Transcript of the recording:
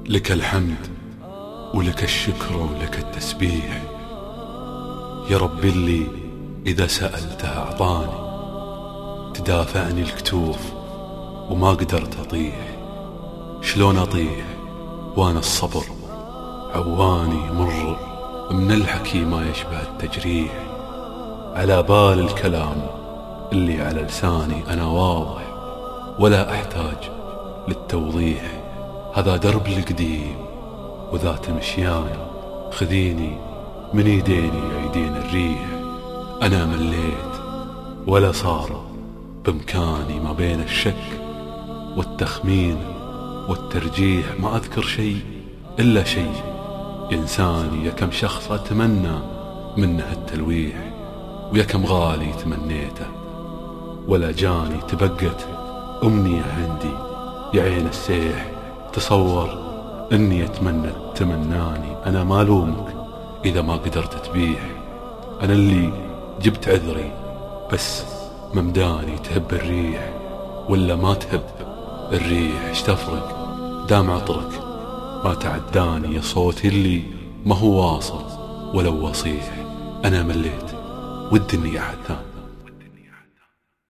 لك الحمد ولك الشكر ولك التسبيح يا رب اللي إذا سألته أعطاني، تدافعني الكتوف وما قدرت أطيح. شلون أطيح وأنا الصبر عواني مر من الحكي ما يشبه التجريح. على بال الكلام اللي على لساني أنا واضح ولا أحتاج للتوضيح. هذا درب القديم وذات مشيان، خذيني من يديني يعيدين الريح. أنا مليت ولا صار بإمكاني ما بين الشك والتخمين والترجيح. ما أذكر شيء إلا شيء إنساني، يا كم شخص أتمنى منه التلويح، ويا كم غالي تمنيته ولا جاني. تبقت أمنية عندي يا عين السيح، تصور إني أتمنى تمناني. أنا ما لومك إذا ما قدرت تبيح، أنا اللي جبت عذري بس ممداني. تهب الريح ولا ما تهب الريح، ايش تفرق دام عطرك ما تعداني. يا صوتي اللي ما هو واصل ولو وصيح، أنا مليت ودي إني أحد ثاني.